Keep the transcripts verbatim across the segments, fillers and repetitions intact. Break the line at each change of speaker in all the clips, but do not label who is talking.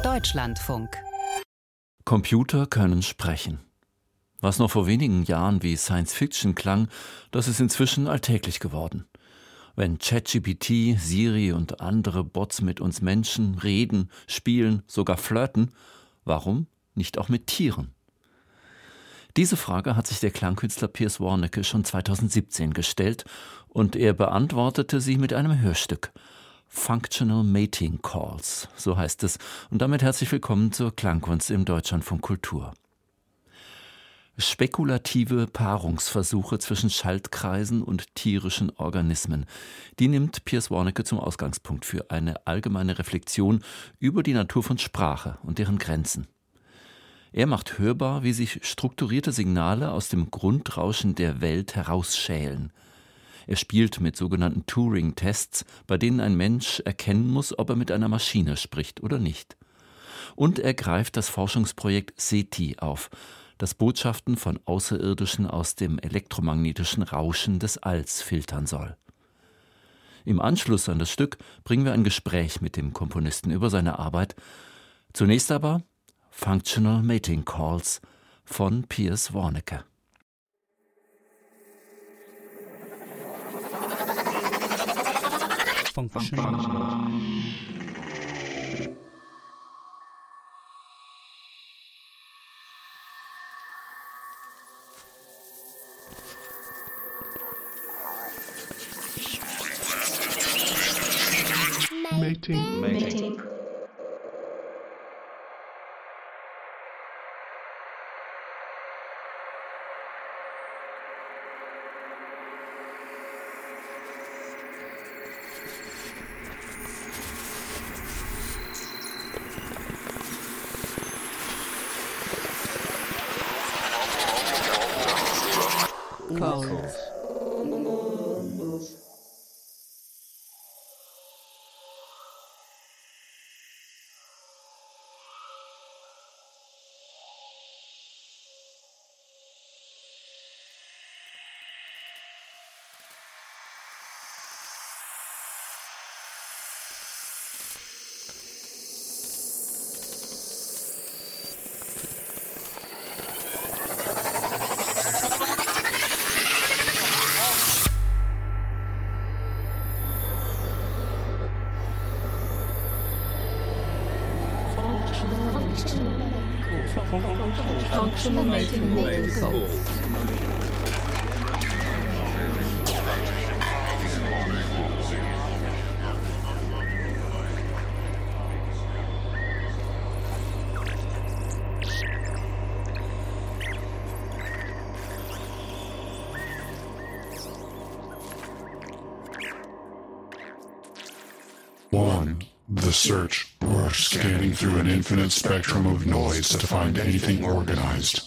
Deutschlandfunk.
Computer können sprechen. Was noch vor wenigen Jahren wie Science-Fiction klang, das ist inzwischen alltäglich geworden. Wenn ChatGPT, Siri und andere Bots mit uns Menschen reden, spielen, sogar flirten, warum nicht auch mit Tieren? Diese Frage hat sich der Klangkünstler Piers Warnecke schon zweitausendsiebzehn gestellt und er beantwortete sie mit einem Hörstück. Functional Mating Calls, so heißt es. Und damit herzlich willkommen zur Klangkunst im Deutschlandfunk Kultur. Spekulative Paarungsversuche zwischen Schaltkreisen und tierischen Organismen. Die nimmt Piers Warnecke zum Ausgangspunkt für eine allgemeine Reflexion über die Natur von Sprache und deren Grenzen. Er macht hörbar, wie sich strukturierte Signale aus dem Grundrauschen der Welt herausschälen. Er spielt mit sogenannten Turing-Tests, bei denen ein Mensch erkennen muss, ob er mit einer Maschine spricht oder nicht. Und er greift das Forschungsprojekt SETI auf, das Botschaften von Außerirdischen aus dem elektromagnetischen Rauschen des Alls filtern soll. Im Anschluss an das Stück bringen wir ein Gespräch mit dem Komponisten über seine Arbeit. Zunächst aber Functional Mating Calls von Piers Warnecke.
Functional. Mating. Mating. Calls. Functional mating calls.
One, the search, or scanning through an infinite spectrum of noise to find anything organized.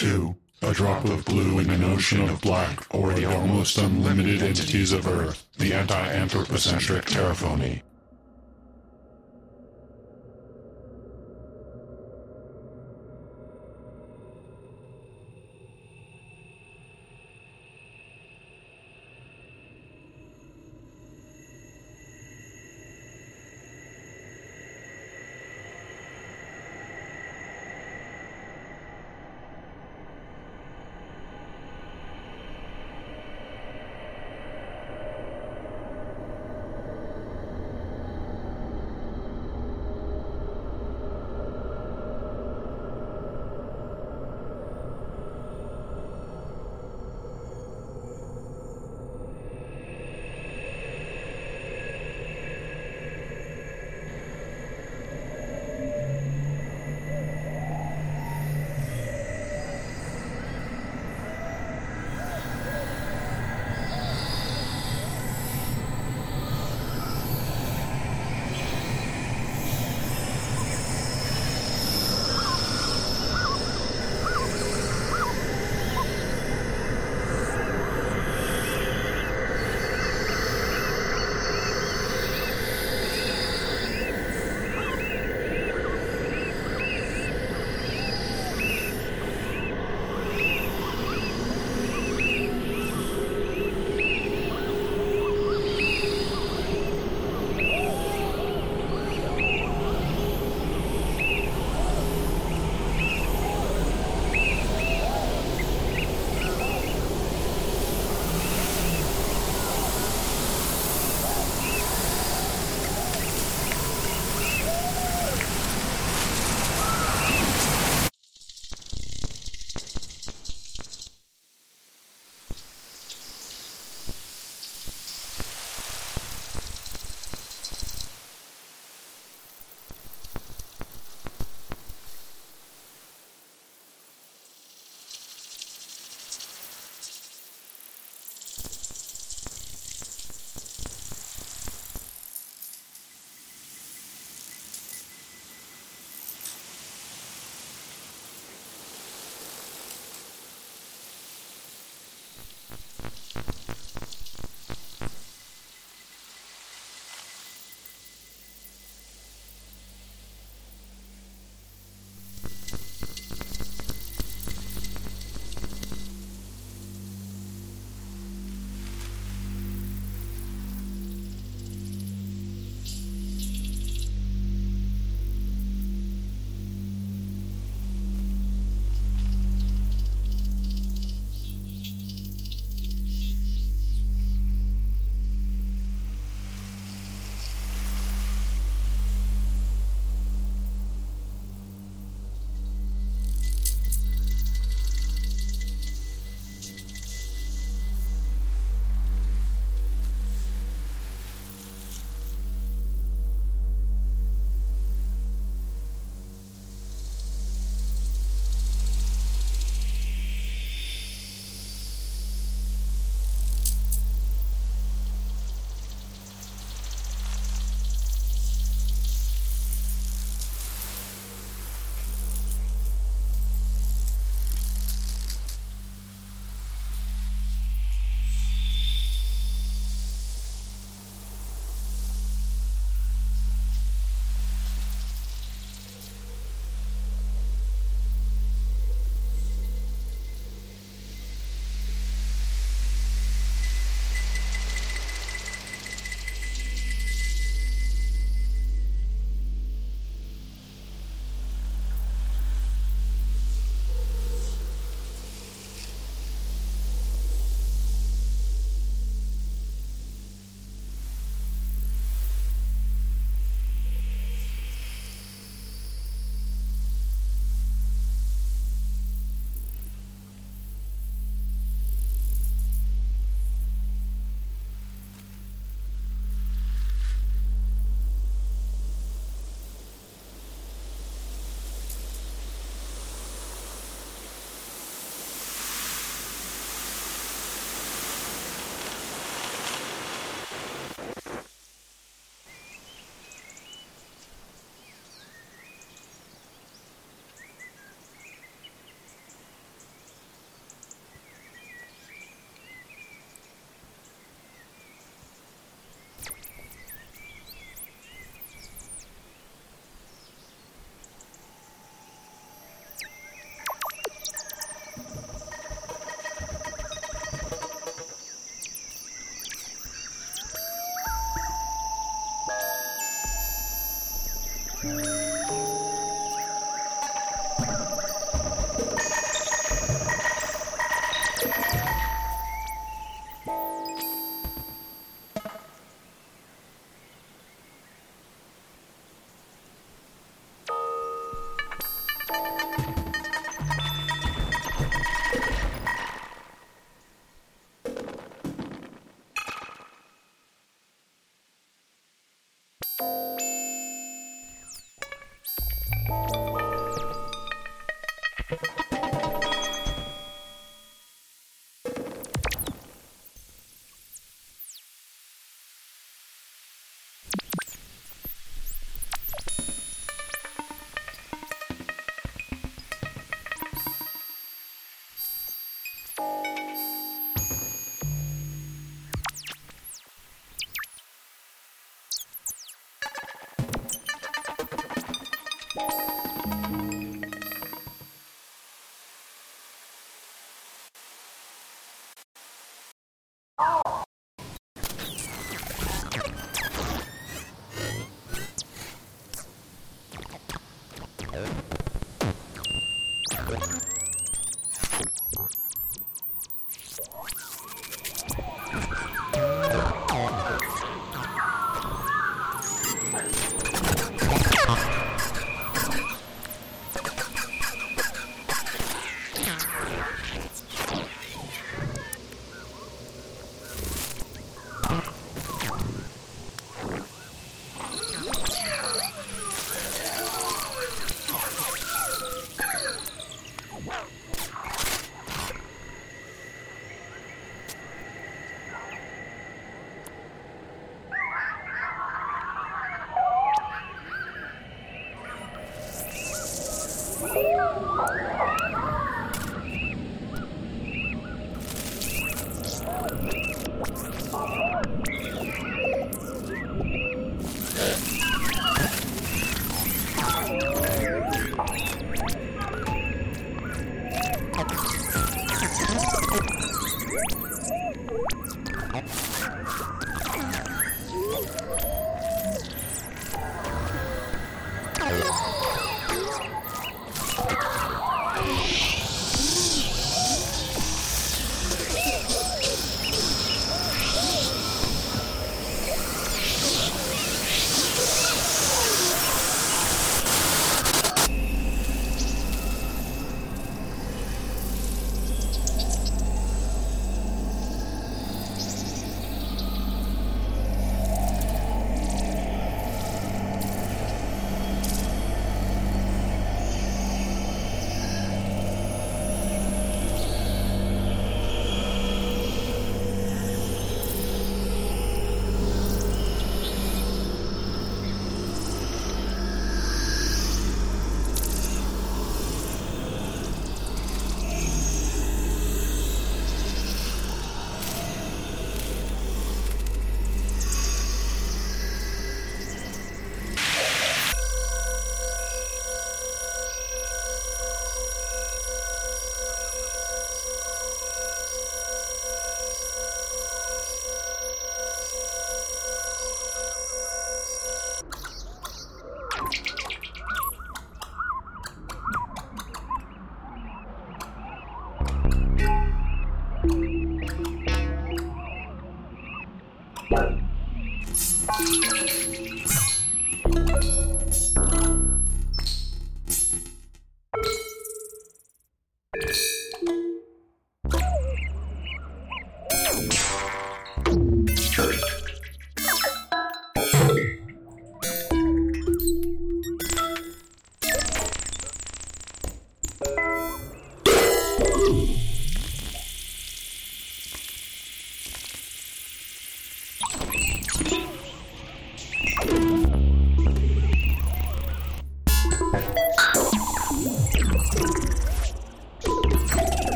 Two, a drop of blue in an ocean of black, or the almost unlimited entities of Earth, the anti-anthropocentric terraphony.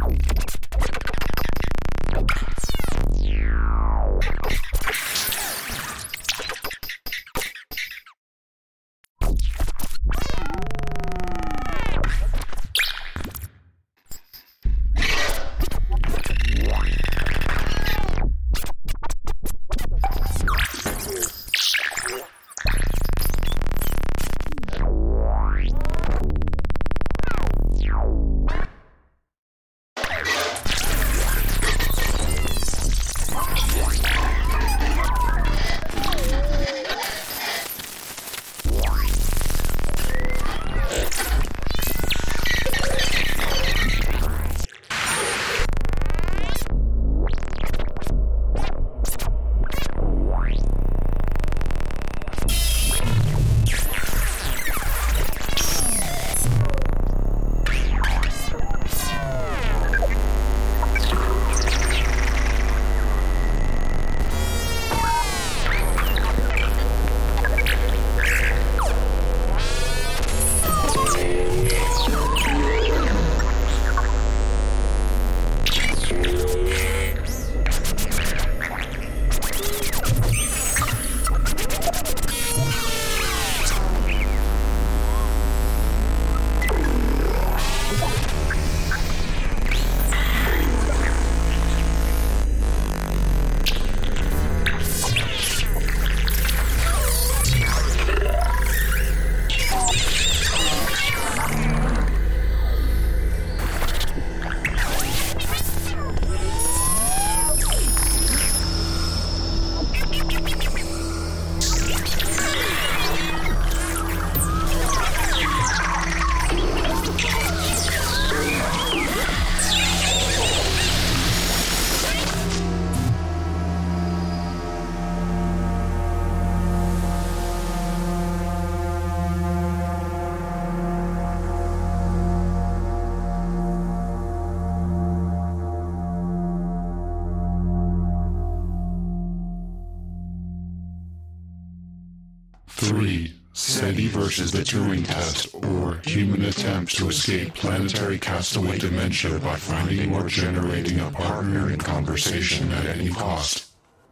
Three. SETI versus the Turing test, or human attempts to escape planetary castaway dementia by finding or generating a partner in conversation at any cost.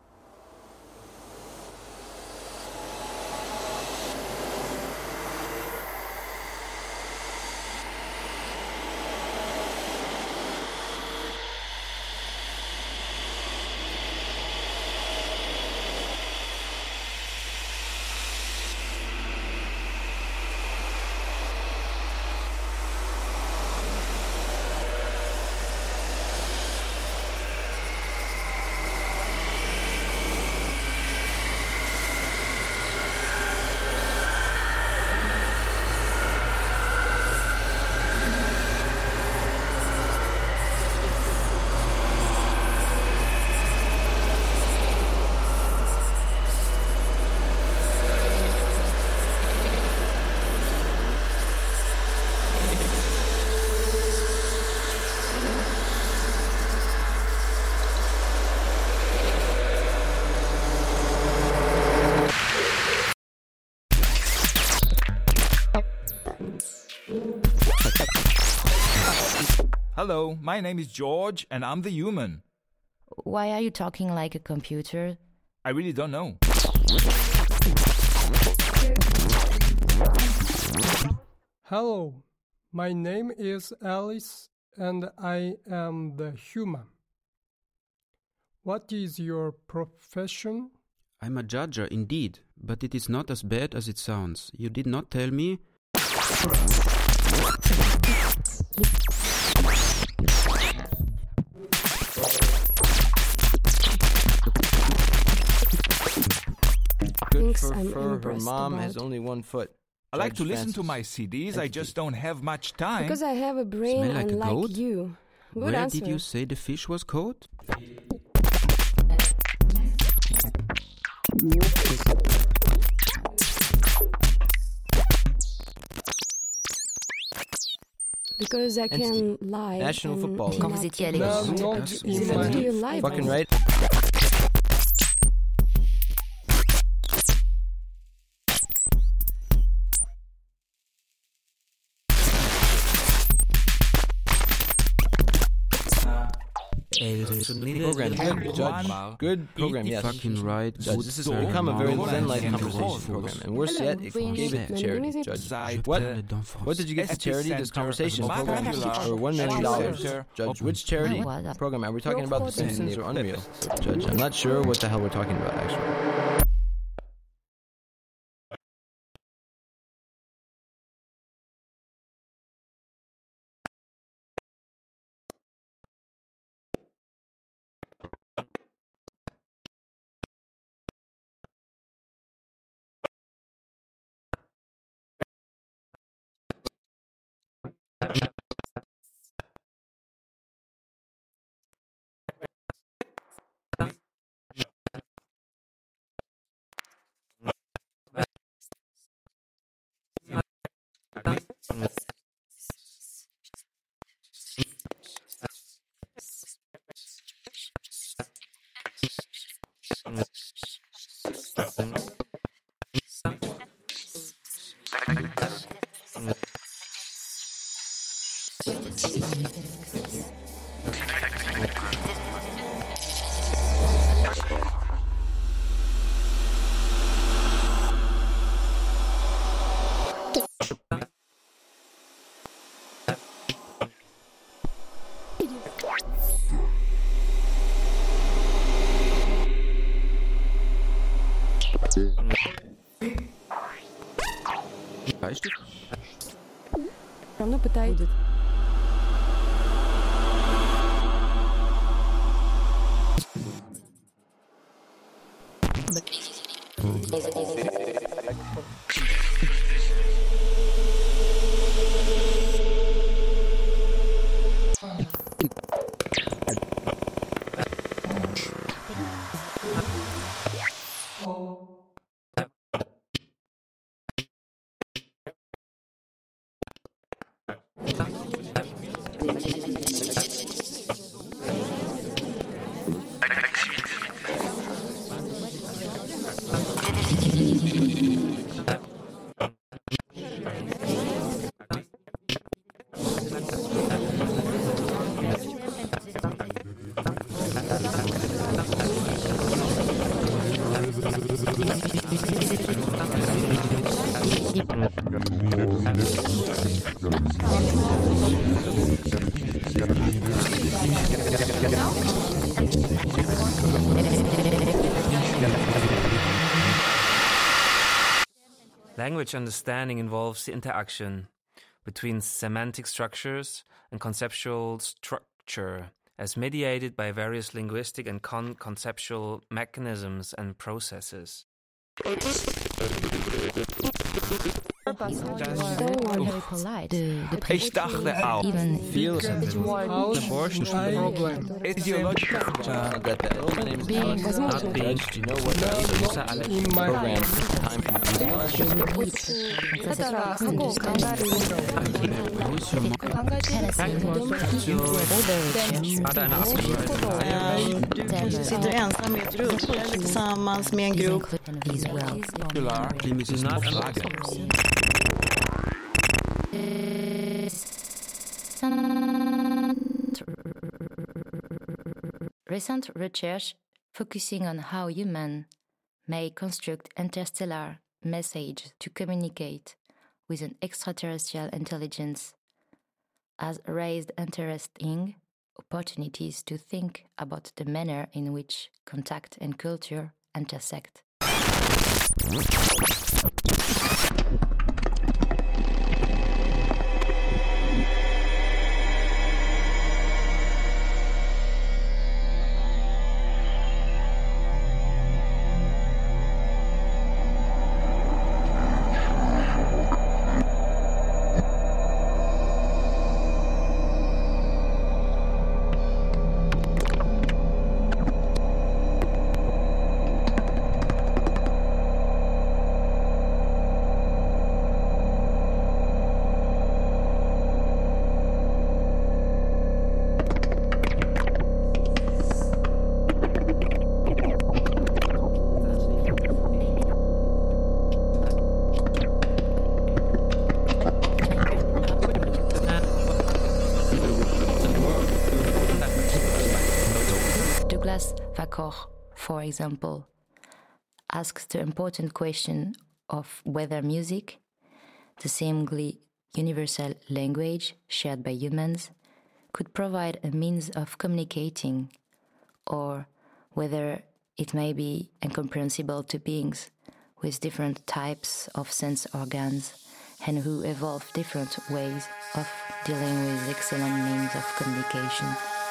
Hello, my name is George, and I'm the human.
Why are you talking like a computer?
I really don't know.
Hello, my name is Alice, and I am the human. What is your profession?
I'm a judger indeed, but it is not as bad as it sounds. You did not tell me.
Good
Thinks
for
I'm
her. Her
impressed
mom
about.
has only one foot.
I like to
Judge
listen to
Francis.
my C Ds, I
Thank
just
you.
don't have much time.
Because I have a brain
Smell like a
unlike
goat?
you. Good
Where
answer.
did you say the fish was caught?
Because I can lie.
National
and
football.
Quand
not-
vous étiez à
No,
l'école.
not
That's
in
So
my...
what do you lie
Fucking
about?
right. Program. Good, Judge. Good program, yes.
Fucking right.
Judge, this has become a very Zen-like conversation program. And worse yet, it gave it to charity, Judge. What? What did you get to charity this conversation program? Or one million dollars. Judge, which charity program? Are we talking about The Simpsons or Unreal? Judge, I'm not sure what the hell we're talking about, actually.
равно пытается.
Language understanding involves the interaction between semantic structures and conceptual structure as mediated by various linguistic and con- conceptual mechanisms and processes.
Ich dachte auch.
Sitter ensam i ett rum tillsammans med en grupp.
Recent research focusing on how humans may construct interstellar messages to communicate with an extraterrestrial intelligence has raised interesting opportunities to think about the manner in which contact and culture intersect. Koch, for example, asks the important question of whether music, the seemingly universal language shared by humans, could provide a means of communicating, or whether it may be incomprehensible to beings with different types of sense organs and who evolve different ways of dealing with excellent means of communication.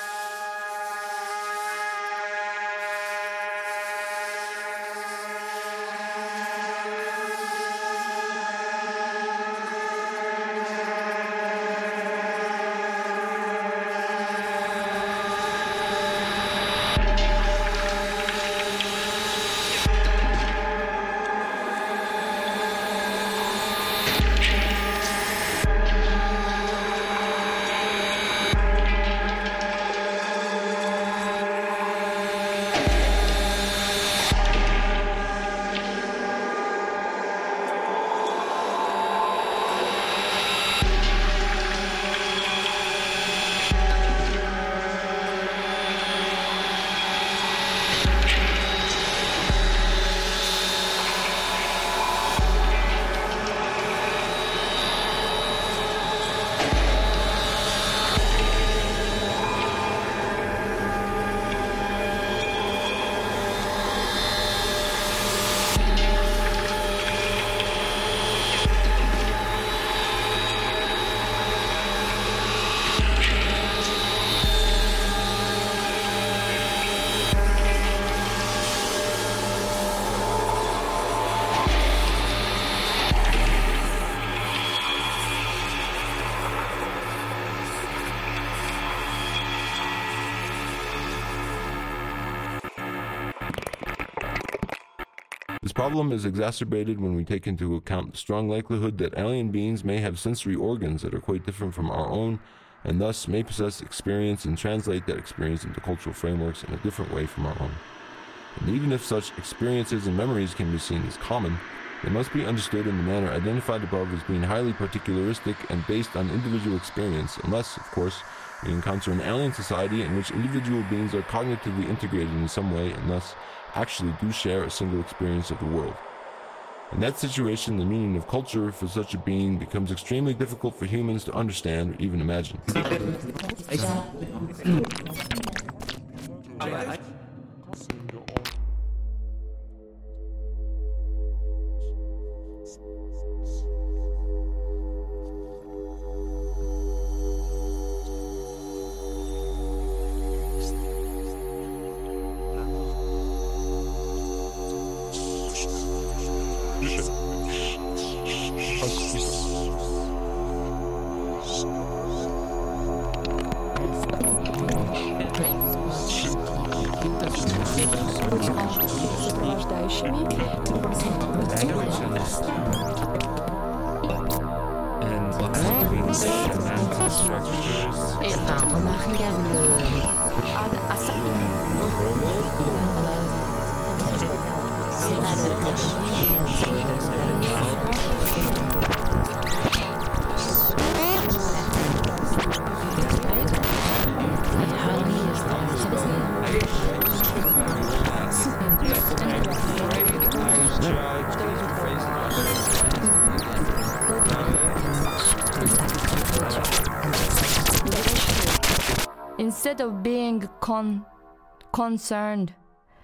This problem is exacerbated when we take into account the strong likelihood that alien beings may have sensory organs that are quite different from our own, and thus may possess experience and translate that experience into cultural frameworks in a different way from our own. And even if such experiences and memories can be seen as common, they must be understood in the manner identified above as being highly particularistic and based on individual experience, unless, of course, we encounter an alien society in which individual beings are cognitively integrated in some way and thus actually do share a single experience of the world. In that situation, the meaning of culture for such a being becomes extremely difficult for humans to understand or even imagine.
Instead of being con- concerned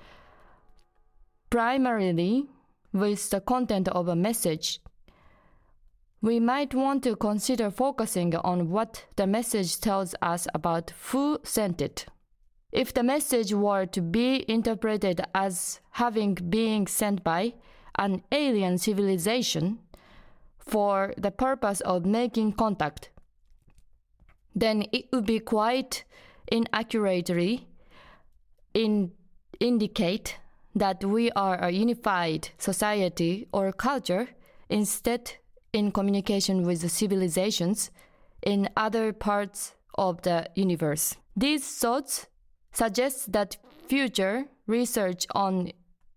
primarily with the content of a message, we might want to consider focusing on what the message tells us about who sent it. If the message were to be interpreted as having been sent by an alien civilization for the purpose of making contact, then it would be quite inaccurately in, indicate that we are a unified society or culture, instead in communication with the civilizations in other parts of the universe. These thoughts suggest that future research on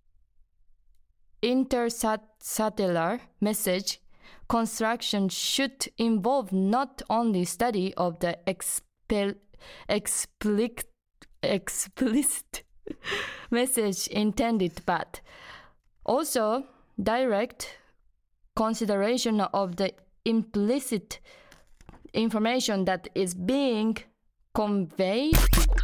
interstellar message construction should involve not only study of the expel, explicit, explicit message intended, but also direct consideration of the implicit information that is being conveyed.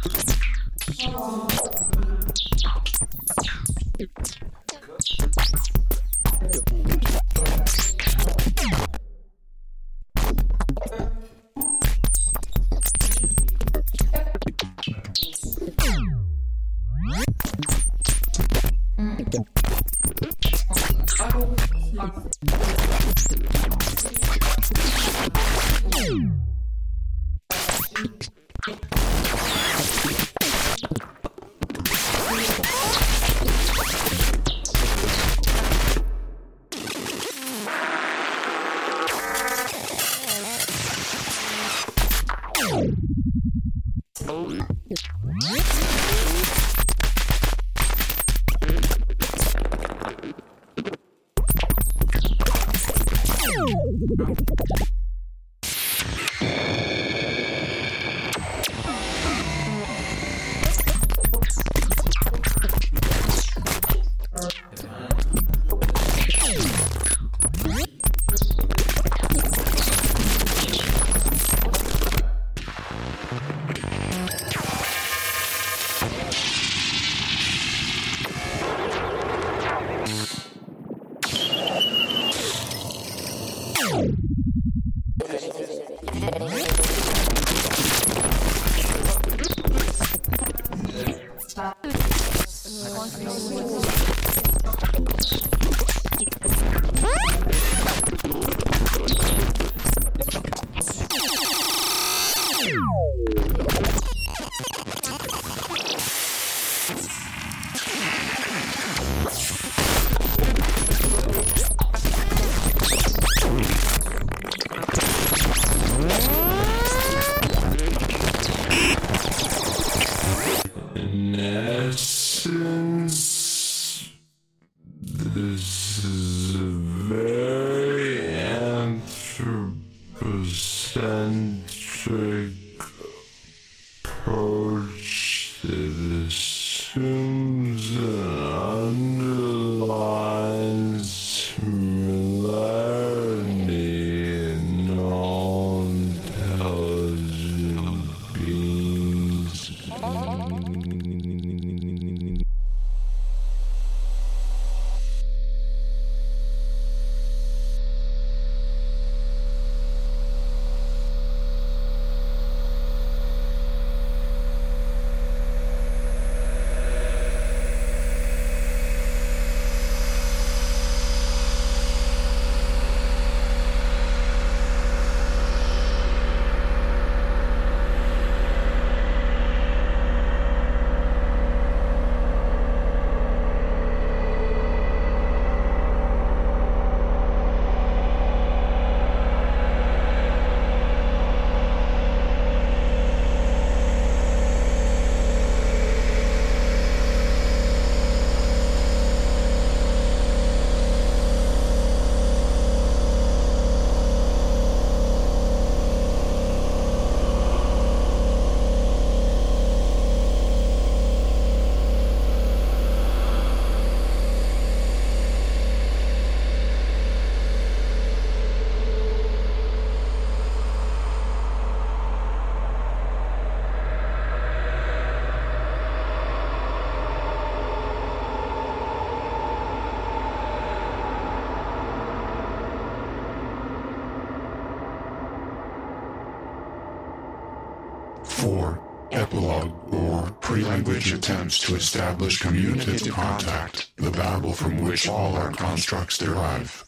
four. Epilogue, or pre-language attempts to establish communicative contact, the babble from which all our constructs derive.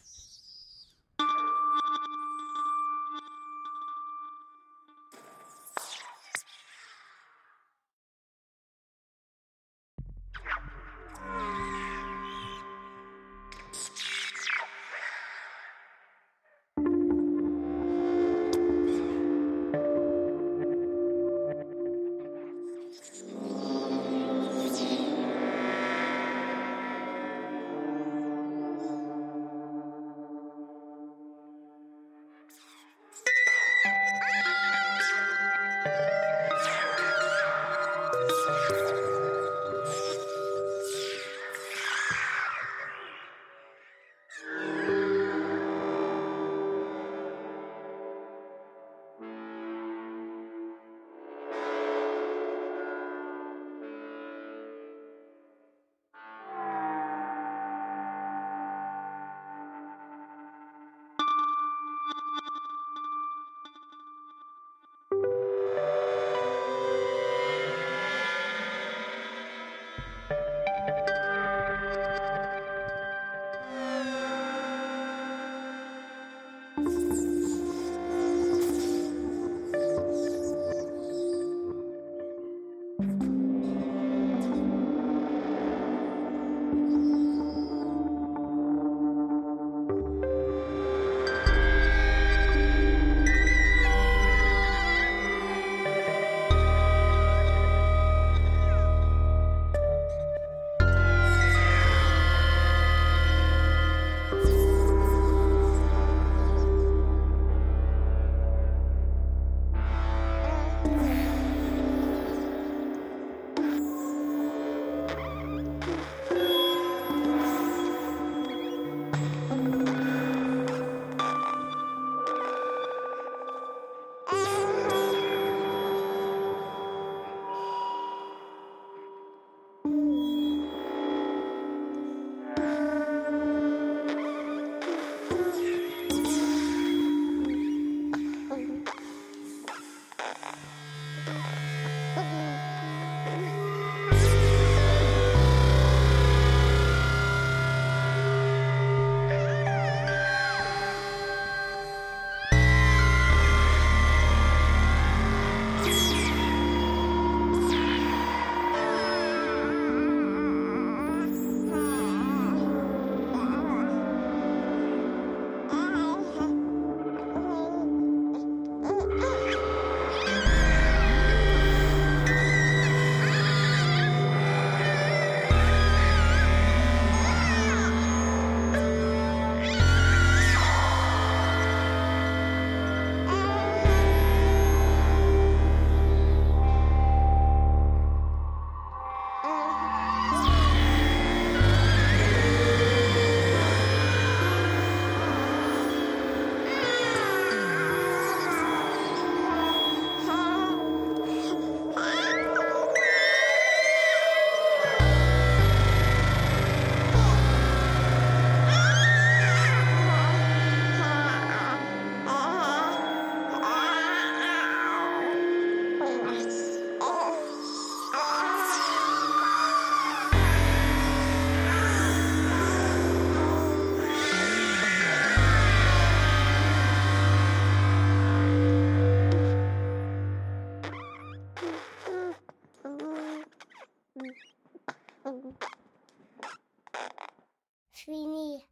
Schwini.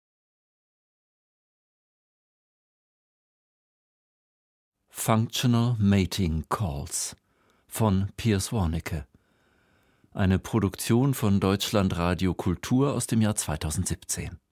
Functional Mating Calls von Piers Warnecke. Eine Produktion von Deutschlandradio Kultur aus dem Jahr zweitausendsiebzehn.